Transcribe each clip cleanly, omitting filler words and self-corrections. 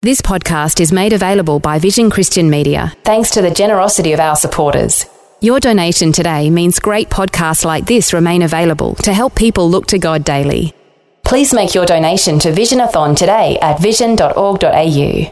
This podcast is made available by Vision Christian Media, thanks to the generosity of our supporters. Your donation today means great podcasts like this remain available to help people look to God daily. Please make your donation to Visionathon today at vision.org.au.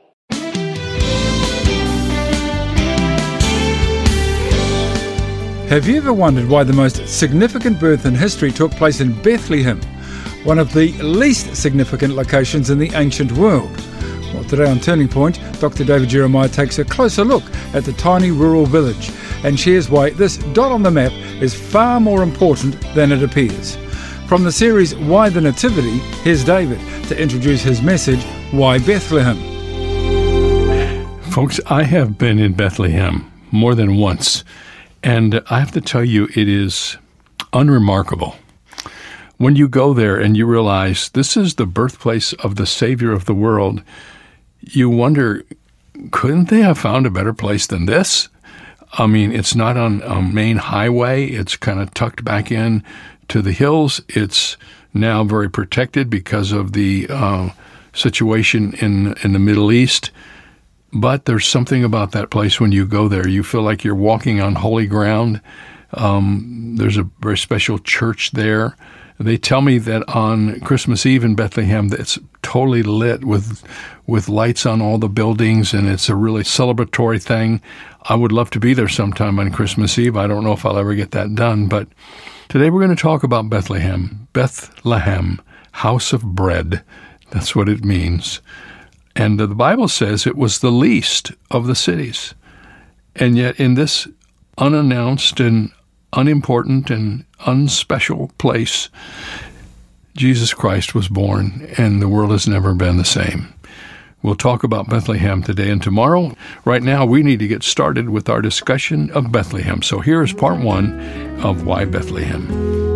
Have you ever wondered why the most significant birth in history took place in Bethlehem, one of the least significant locations in the ancient world? Well, today on Turning Point, Dr. David Jeremiah takes a closer look at the tiny rural village and shares why this dot on the map is far more important than it appears. From the series Why the Nativity, here's David to introduce his message, Why Bethlehem? Folks, I have been in Bethlehem more than once, and I have to tell you, it is unremarkable. When you go there and you realize this is the birthplace of the Savior of the world, you wonder, couldn't they have found a better place than this? I mean, it's not on a main highway. It's kind of tucked back in to the hills. It's now very protected because of the situation in the Middle East. But there's something about that place when you go there. You feel like you're walking on holy ground. There's a very special church there. They tell me that on Christmas Eve in Bethlehem, it's totally lit with lights on all the buildings, and it's a really celebratory thing. I would love to be there sometime on Christmas Eve. I don't know if I'll ever get that done, but today we're going to talk about Bethlehem. Bethlehem, house of bread. That's what it means. And the Bible says it was the least of the cities. And yet in this unannounced and unimportant and unspecial place, Jesus Christ was born, and the world has never been the same. We'll talk about Bethlehem today and tomorrow. Right now, we need to get started with our discussion of Bethlehem. So here is part one of Why Bethlehem.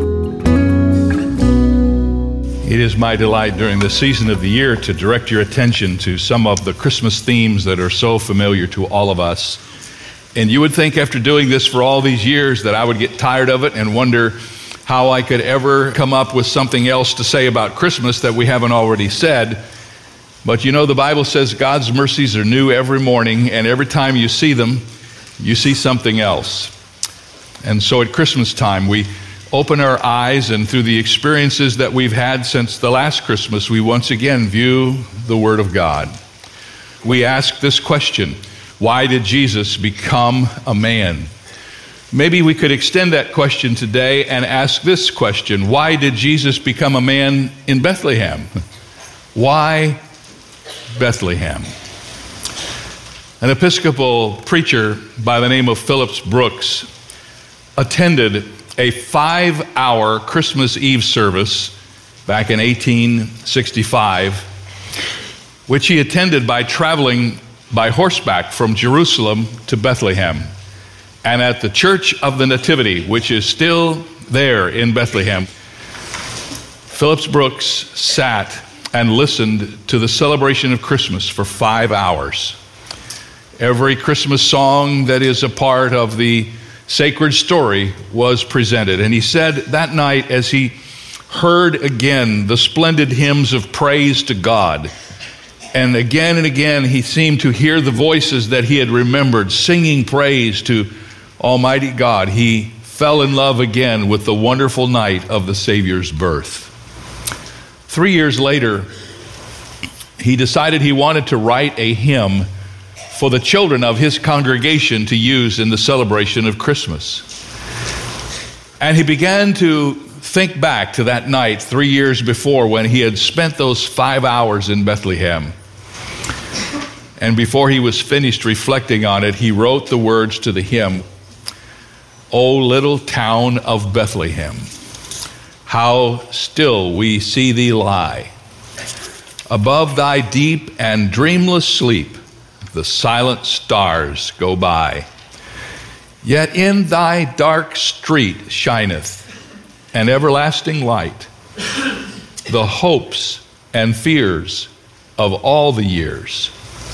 It is my delight during this season of the year to direct your attention to some of the Christmas themes that are so familiar to all of us. And you would think after doing this for all these years that I would get tired of it and wonder how I could ever come up with something else to say about Christmas that we haven't already said. But you know, the Bible says God's mercies are new every morning, and every time you see them, you see something else. And so at Christmas time, we open our eyes, and through the experiences that we've had since the last Christmas, we once again view the Word of God. We ask this question: why did Jesus become a man? Maybe we could extend that question today and ask this question: why did Jesus become a man in Bethlehem? Why Bethlehem? An Episcopal preacher by the name of Phillips Brooks attended a 5-hour Christmas Eve service back in 1865, which he attended by traveling by horseback from Jerusalem to Bethlehem. And at the Church of the Nativity, which is still there in Bethlehem, Phillips Brooks sat and listened to the celebration of Christmas for 5 hours. Every Christmas song that is a part of the sacred story was presented. And he said that night, as he heard again the splendid hymns of praise to God, and again he seemed to hear the voices that he had remembered singing praise to Almighty God, he fell in love again with the wonderful night of the Savior's birth. 3 years later, he decided he wanted to write a hymn for the children of his congregation to use in the celebration of Christmas. And he began to think back to that night 3 years before when he had spent those 5 hours in Bethlehem. And before he was finished reflecting on it, he wrote the words to the hymn: "O little town of Bethlehem, how still we see thee lie. Above thy deep and dreamless sleep, the silent stars go by. Yet in thy dark street shineth an everlasting light. The hopes and fears of all the years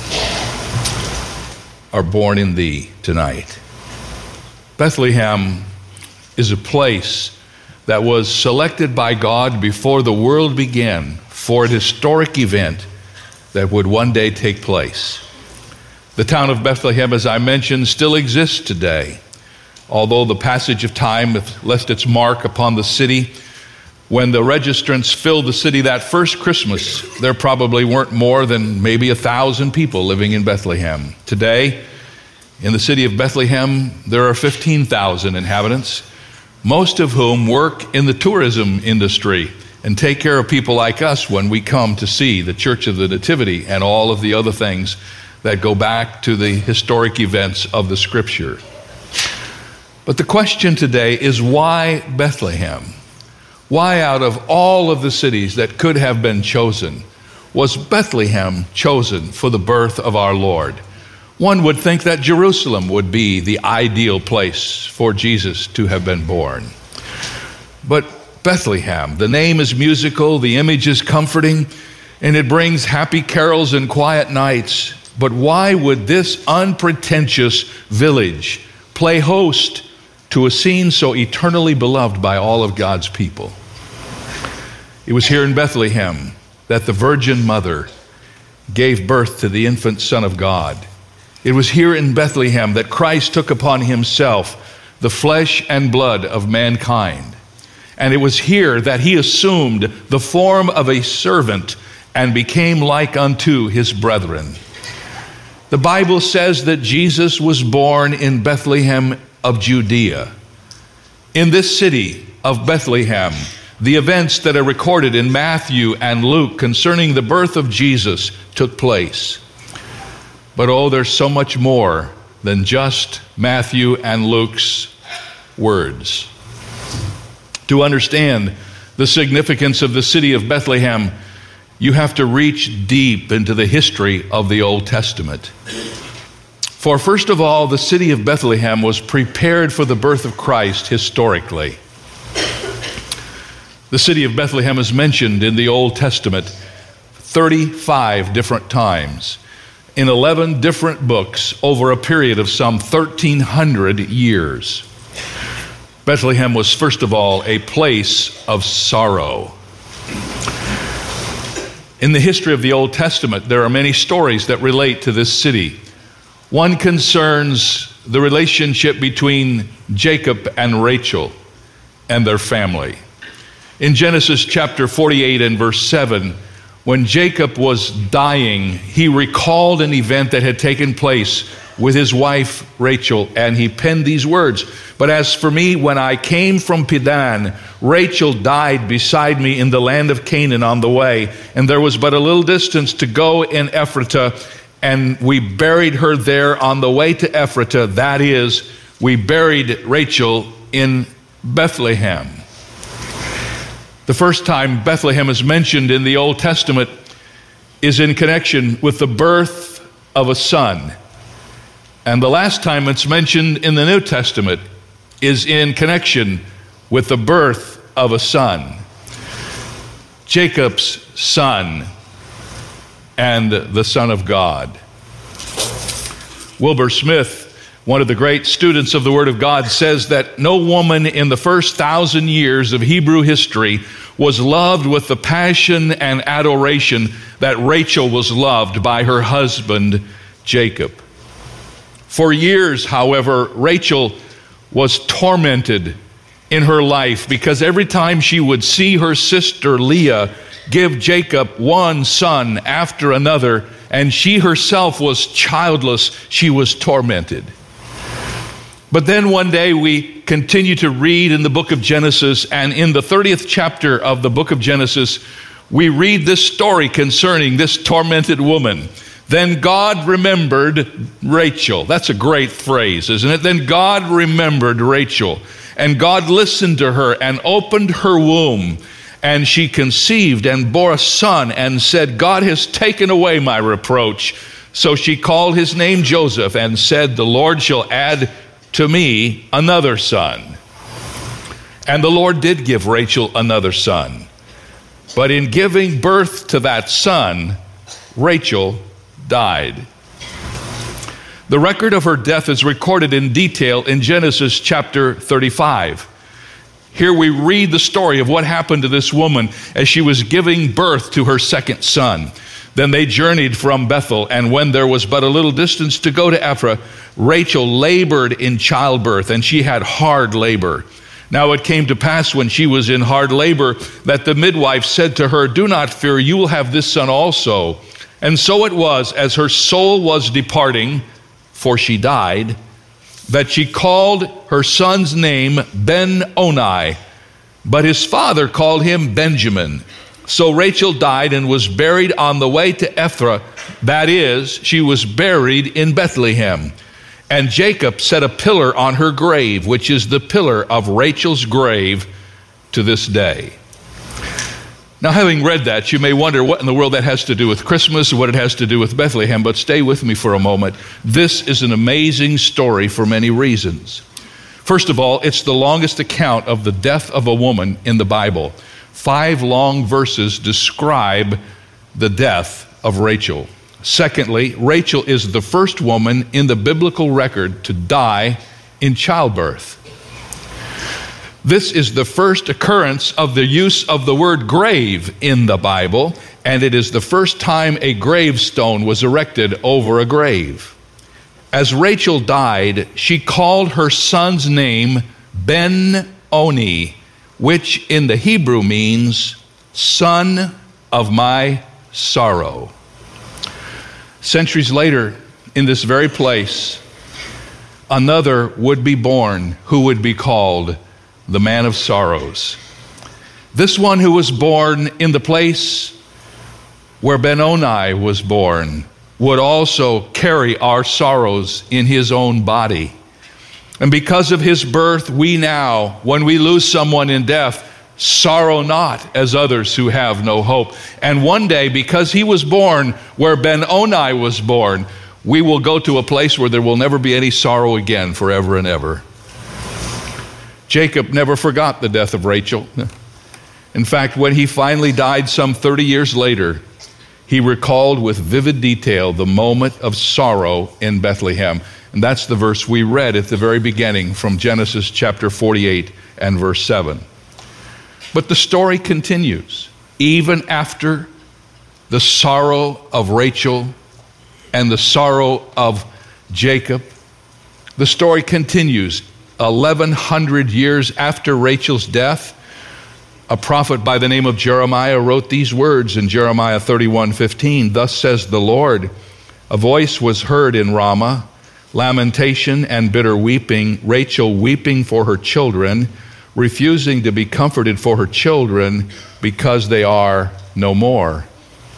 are born in thee tonight." Bethlehem is a place that was selected by God before the world began for an historic event that would one day take place. The town of Bethlehem, as I mentioned, still exists today, although the passage of time has left its mark upon the city. When the registrants filled the city that first Christmas, there probably weren't more than maybe 1,000 people living in Bethlehem. Today, in the city of Bethlehem, there are 15,000 inhabitants, most of whom work in the tourism industry and take care of people like us when we come to see the Church of the Nativity and all of the other things that go back to the historic events of the Scripture. But the question today is, why Bethlehem? Why, out of all of the cities that could have been chosen, was Bethlehem chosen for the birth of our Lord? One would think that Jerusalem would be the ideal place for Jesus to have been born. But Bethlehem, the name is musical, the image is comforting, and it brings happy carols and quiet nights. But why would this unpretentious village play host to a scene so eternally beloved by all of God's people? It was here in Bethlehem that the Virgin Mother gave birth to the infant Son of God. It was here in Bethlehem that Christ took upon himself the flesh and blood of mankind. And it was here that he assumed the form of a servant and became like unto his brethren. The Bible says that Jesus was born in Bethlehem of Judea. In this city of Bethlehem, the events that are recorded in Matthew and Luke concerning the birth of Jesus took place. But oh, there's so much more than just Matthew and Luke's words. To understand the significance of the city of Bethlehem, you have to reach deep into the history of the Old Testament. For first of all, the city of Bethlehem was prepared for the birth of Christ historically. The city of Bethlehem is mentioned in the Old Testament 35 different times, in 11 different books over a period of some 1,300 years. Bethlehem was, first of all, a place of sorrow. In the history of the Old Testament, there are many stories that relate to this city. One concerns the relationship between Jacob and Rachel and their family. In Genesis chapter 48 and verse 7, when Jacob was dying, he recalled an event that had taken place with his wife Rachel, and he penned these words: "But as for me, when I came from Padan, Rachel died beside me in the land of Canaan on the way, and there was but a little distance to go in Ephratah, and we buried her there on the way to Ephratah." That is, we buried Rachel in Bethlehem. The first time Bethlehem is mentioned in the Old Testament is in connection with the birth of a son. And the last time it's mentioned in the New Testament is in connection with the birth of a son. Jacob's son and the Son of God. Wilbur Smith, one of the great students of the Word of God, says that no woman in the first 1,000 years of Hebrew history was loved with the passion and adoration that Rachel was loved by her husband, Jacob. For years, however, Rachel was tormented in her life because every time she would see her sister Leah give Jacob one son after another, and she herself was childless, she was tormented. But then one day we continue to read in the book of Genesis, and in the 30th chapter of the book of Genesis, we read this story concerning this tormented woman. Then God remembered Rachel. That's a great phrase, isn't it? Then God remembered Rachel, and God listened to her and opened her womb, and she conceived and bore a son and said, "God has taken away my reproach." So she called his name Joseph and said, "The Lord shall add to me another son." And the Lord did give Rachel another son. But in giving birth to that son, Rachel died. The record of her death is recorded in detail in Genesis chapter 35. Here we read the story of what happened to this woman as she was giving birth to her second son. Then they journeyed from Bethel, and when there was but a little distance to go to Ephrath, Rachel labored in childbirth, and she had hard labor. Now it came to pass when she was in hard labor that the midwife said to her, "Do not fear, you will have this son also." And so it was, as her soul was departing, for she died, that she called her son's name Ben-Oni, but his father called him Benjamin. So Rachel died and was buried on the way to Ephrath, that is, she was buried in Bethlehem. And Jacob set a pillar on her grave, which is the pillar of Rachel's grave to this day. Now, having read that, you may wonder what in the world that has to do with Christmas, what it has to do with Bethlehem, but stay with me for a moment. This is an amazing story for many reasons. First of all, it's the longest account of the death of a woman in the Bible. 5 long verses describe the death of Rachel. Secondly, Rachel is the first woman in the biblical record to die in childbirth. This is the first occurrence of the use of the word grave in the Bible, and it is the first time a gravestone was erected over a grave. As Rachel died, she called her son's name Ben-Oni, which in the Hebrew means son of my sorrow. Centuries later, in this very place, another would be born who would be called the man of sorrows. This one who was born in the place where Ben-Oni was born would also carry our sorrows in his own body. And because of his birth, we now, when we lose someone in death, sorrow not as others who have no hope. And one day, because he was born where Ben-Oni was born, we will go to a place where there will never be any sorrow again forever and ever. Jacob never forgot the death of Rachel. In fact, when he finally died some 30 years later, he recalled with vivid detail the moment of sorrow in Bethlehem. And that's the verse we read at the very beginning from Genesis chapter 48 and verse 7. But the story continues. Even after the sorrow of Rachel and the sorrow of Jacob, the story continues. 1,100 years after Rachel's death, a prophet by the name of Jeremiah wrote these words in Jeremiah 31:15. Thus says the Lord, a voice was heard in Ramah, lamentation and bitter weeping, Rachel weeping for her children, refusing to be comforted for her children because they are no more.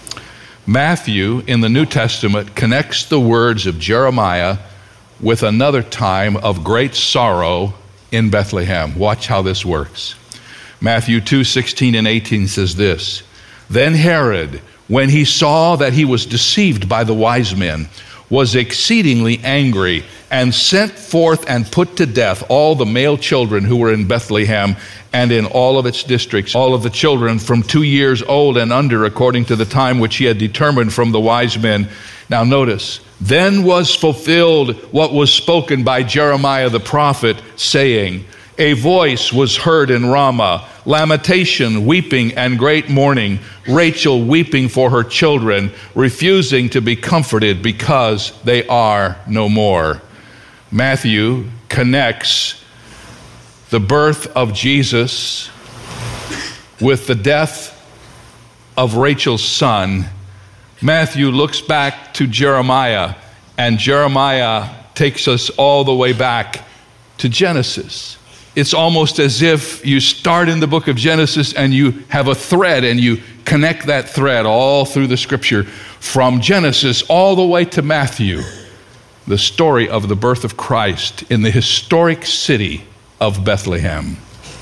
Matthew in the New Testament connects the words of Jeremiah with another time of great sorrow in Bethlehem. Watch how this works. Matthew 2:16 and 18 says this, Then Herod, when he saw that he was deceived by the wise men, was exceedingly angry and sent forth and put to death all the male children who were in Bethlehem and in all of its districts, all of the children from 2 years old and under, according to the time which he had determined from the wise men. Now notice, then was fulfilled what was spoken by Jeremiah the prophet, saying, A voice was heard in Ramah, lamentation, weeping, and great mourning, Rachel weeping for her children, refusing to be comforted because they are no more. Matthew connects the birth of Jesus with the death of Rachel's son. Matthew looks back to Jeremiah, and Jeremiah takes us all the way back to Genesis. It's almost as if you start in the book of Genesis and you have a thread and you connect that thread all through the scripture from Genesis all the way to Matthew, the story of the birth of Christ in the historic city of Bethlehem.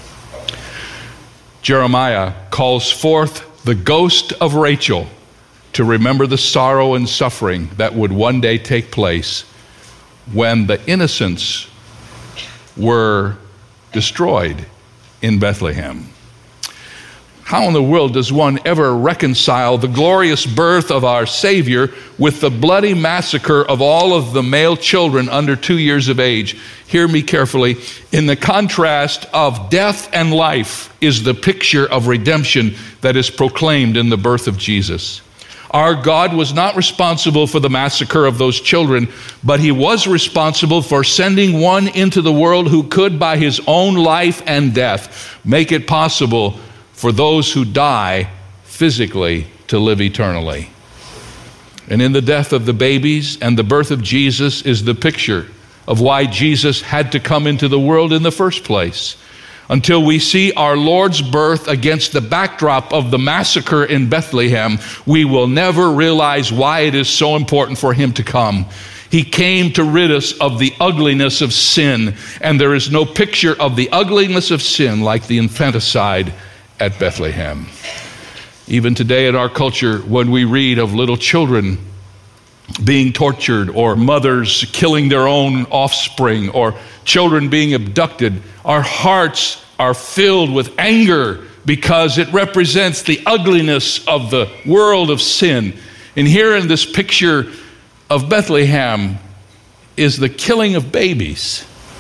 Jeremiah calls forth the ghost of Rachel to remember the sorrow and suffering that would one day take place when the innocents were destroyed in Bethlehem. How in the world does one ever reconcile the glorious birth of our Savior with the bloody massacre of all of the male children under 2 years of age? Hear me carefully. In the contrast of death and life is the picture of redemption that is proclaimed in the birth of Jesus. Our God was not responsible for the massacre of those children, but he was responsible for sending one into the world who could, by his own life and death, make it possible for those who die physically to live eternally. And in the death of the babies and the birth of Jesus is the picture of why Jesus had to come into the world in the first place. Until we see our Lord's birth against the backdrop of the massacre in Bethlehem, we will never realize why it is so important for him to come. He came to rid us of the ugliness of sin, and there is no picture of the ugliness of sin like the infanticide at Bethlehem. Even today in our culture, when we read of little children being tortured, or mothers killing their own offspring, or children being abducted, our hearts are filled with anger because it represents the ugliness of the world of sin. And here in this picture of Bethlehem is the killing of babies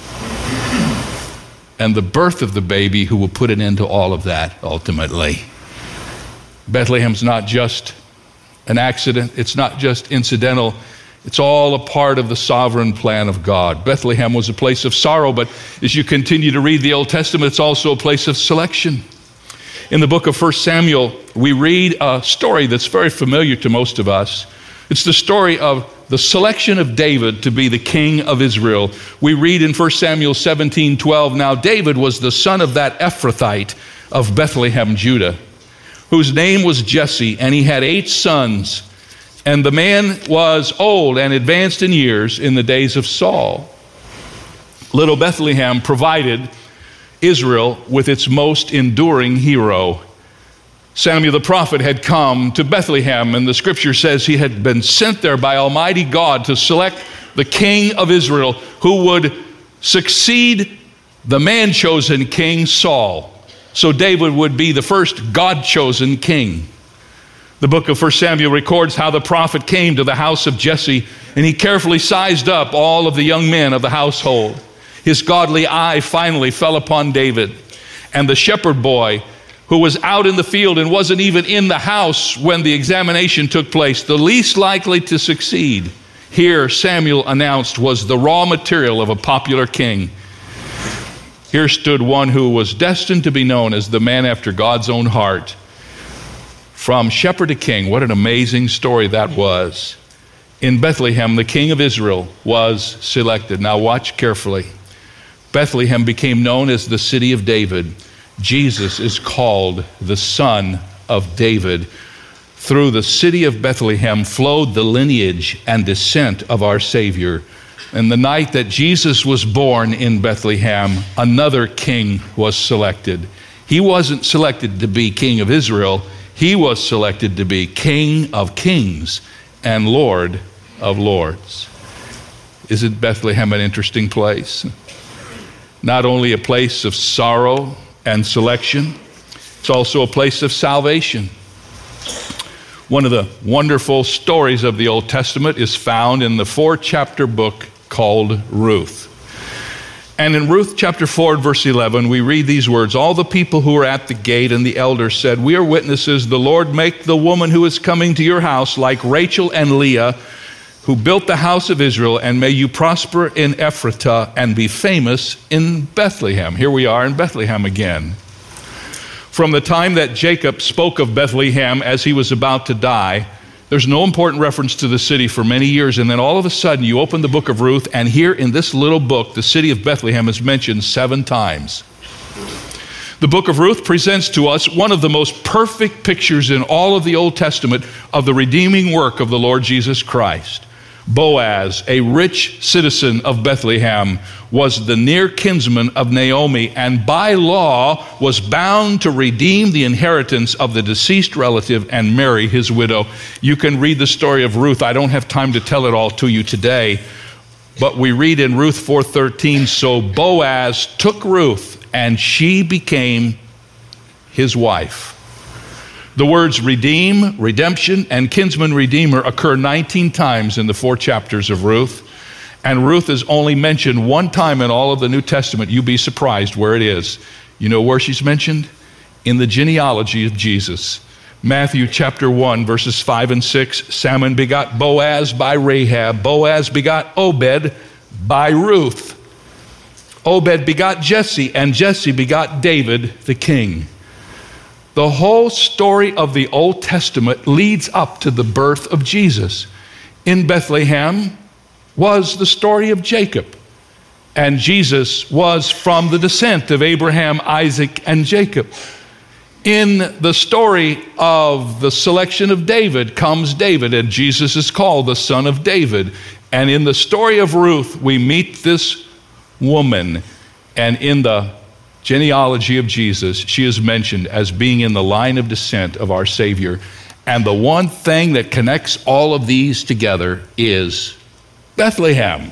and the birth of the baby who will put an end to all of that ultimately. Bethlehem's not just an accident. It's not just incidental. It's all a part of the sovereign plan of God. Bethlehem was a place of sorrow, but as you continue to read the Old Testament, it's also a place of selection. In the book of 1 Samuel, we read a story that's very familiar to most of us. It's the story of the selection of David to be the king of Israel. We read in 1 Samuel 17:12, "Now David was the son of that Ephrathite of Bethlehem, Judah, whose name was Jesse, and he had 8 sons. And the man was old and advanced in years in the days of Saul." Little Bethlehem provided Israel with its most enduring hero. Samuel the prophet had come to Bethlehem, and the scripture says he had been sent there by Almighty God to select the king of Israel who would succeed the man-chosen king Saul. So David would be the first God-chosen king. The book of 1 Samuel records how the prophet came to the house of Jesse, and he carefully sized up all of the young men of the household. His godly eye finally fell upon David, and the shepherd boy who was out in the field and wasn't even in the house when the examination took place, the least likely to succeed, here Samuel announced was the raw material of a popular king. Here stood one who was destined to be known as the man after God's own heart. From shepherd to king, what an amazing story that was. In Bethlehem, the king of Israel was selected. Now watch carefully. Bethlehem became known as the city of David. Jesus is called the Son of David. Through the city of Bethlehem flowed the lineage and descent of our Savior. And the night that Jesus was born in Bethlehem, another king was selected. He wasn't selected to be king of Israel. He was selected to be King of Kings and Lord of Lords. Isn't Bethlehem an interesting place? Not only a place of sorrow and selection, it's also a place of salvation. One of the wonderful stories of the Old Testament is found in the 4-chapter book called Ruth. And in Ruth chapter 4 and verse 11, we read these words, "All the people who were at the gate and the elders said, 'We are witnesses, the Lord make the woman who is coming to your house like Rachel and Leah, who built the house of Israel, and may you prosper in Ephratah and be famous in Bethlehem.'" Here we are in Bethlehem again. From the time that Jacob spoke of Bethlehem as he was about to die, there's no important reference to the city for many years, and then all of a sudden you open the book of Ruth, and here in this little book, the city of Bethlehem is mentioned 7 times. The book of Ruth presents to us one of the most perfect pictures in all of the Old Testament of the redeeming work of the Lord Jesus Christ. Boaz, a rich citizen of Bethlehem, was the near kinsman of Naomi, and by law was bound to redeem the inheritance of the deceased relative and marry his widow. You can read the story of Ruth. I don't have time to tell it all to you today, but we read in Ruth 4:13, "So Boaz took Ruth, and she became his wife." The words redeem, redemption, and kinsman redeemer occur 19 times in the 4 chapters of Ruth. And Ruth is only mentioned 1 time in all of the New Testament. You'd be surprised where it is. You know where she's mentioned? In the genealogy of Jesus. Matthew chapter 1, verses 5 and 6, Salmon begot Boaz by Rahab. Boaz begot Obed by Ruth. Obed begot Jesse, and Jesse begot David the king. The whole story of the Old Testament leads up to the birth of Jesus. In Bethlehem was the story of Jacob, and Jesus was from the descent of Abraham, Isaac, and Jacob. In the story of the selection of David comes David, and Jesus is called the son of David. And in the story of Ruth, we meet this woman, and in the genealogy of Jesus, she is mentioned as being in the line of descent of our Savior. And the one thing that connects all of these together is Bethlehem.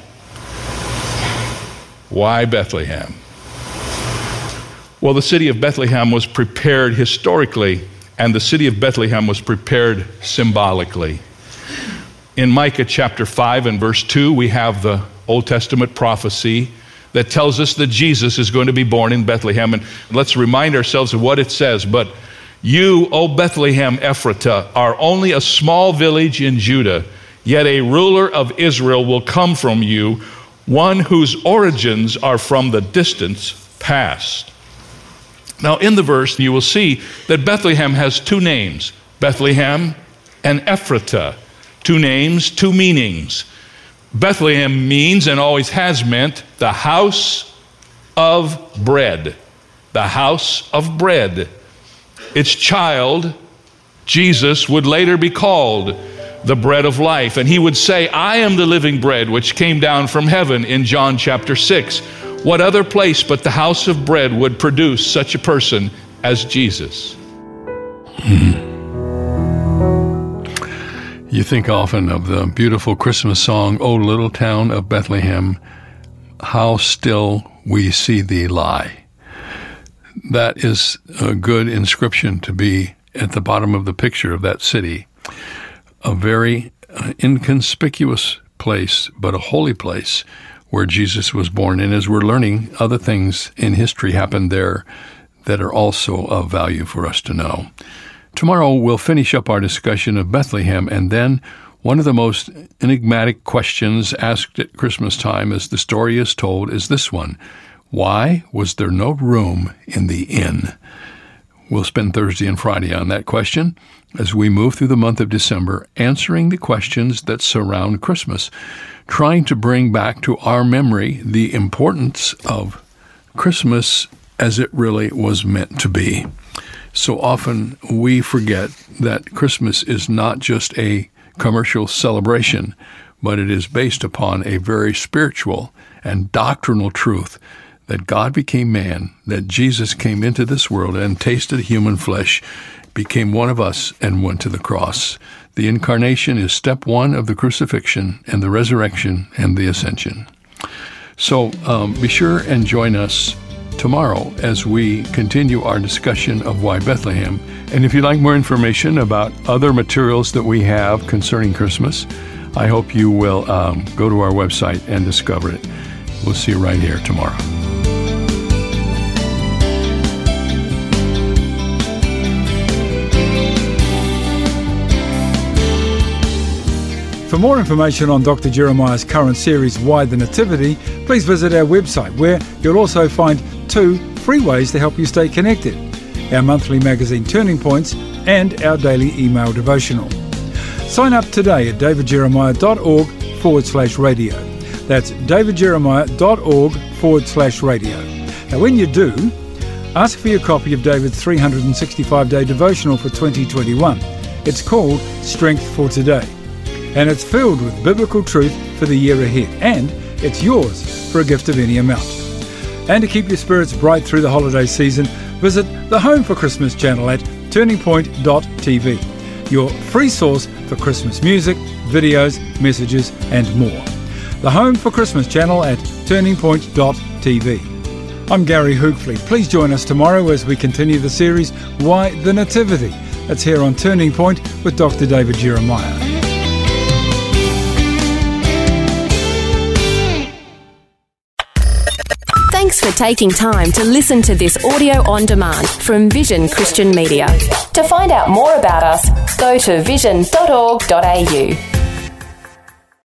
Why Bethlehem? Well, the city of Bethlehem was prepared historically, and the city of Bethlehem was prepared symbolically. In Micah chapter 5 and verse 2, we have the Old Testament prophecy that tells us that Jesus is going to be born in Bethlehem. And let's remind ourselves of what it says. But you, O Bethlehem Ephratah, are only a small village in Judah, yet a ruler of Israel will come from you, one whose origins are from the distance past. Now, in the verse, you will see that Bethlehem has two names, Bethlehem and Ephratah. Two names, two meanings. Bethlehem means, and always has meant, the house of bread. The house of bread. Its child, Jesus, would later be called the bread of life. And he would say, I am the living bread which came down from heaven in John chapter 6. What other place but the house of bread would produce such a person as Jesus? You think often of the beautiful Christmas song, O Little Town of Bethlehem, how still we see thee lie. That is a good inscription to be at the bottom of the picture of that city. A very inconspicuous place, but a holy place where Jesus was born. And as we're learning, other things in history happened there that are also of value for us to know. Tomorrow we'll finish up our discussion of Bethlehem, and then one of the most enigmatic questions asked at Christmas time as the story is told is this one: why was there no room in the inn? We'll spend Thursday and Friday on that question as we move through the month of December, answering the questions that surround Christmas, trying to bring back to our memory the importance of Christmas as it really was meant to be. So often we forget that Christmas is not just a commercial celebration, but it is based upon a very spiritual and doctrinal truth that God became man, that Jesus came into this world and tasted human flesh, became one of us, and went to the cross. The incarnation is step one of the crucifixion and the resurrection and the ascension. So be sure and join us tomorrow as we continue our discussion of why Bethlehem. And if you'd like more information about other materials that we have concerning Christmas, I hope you will go to our website and discover it. We'll see you right here tomorrow. For more information on Dr. Jeremiah's current series, Why the Nativity, please visit our website, where you'll also find 2 free ways to help you stay connected: our monthly magazine Turning Points and our daily email devotional. Sign up today at davidjeremiah.org/radio. That's davidjeremiah.org/radio. Now, when you do, ask for your copy of David's 365-day devotional for 2021. It's called Strength for Today, and it's filled with biblical truth for the year ahead, and it's yours for a gift of any amount. And to keep your spirits bright through the holiday season, visit the Home for Christmas channel at turningpoint.tv, your free source for Christmas music, videos, messages, and more. The Home for Christmas channel at turningpoint.tv. I'm Gary Hookley. Please join us tomorrow as we continue the series, Why the Nativity. That's here on Turning Point with Dr. David Jeremiah. Thanks for taking time to listen to this audio on demand from Vision Christian Media. To find out more about us, go to vision.org.au.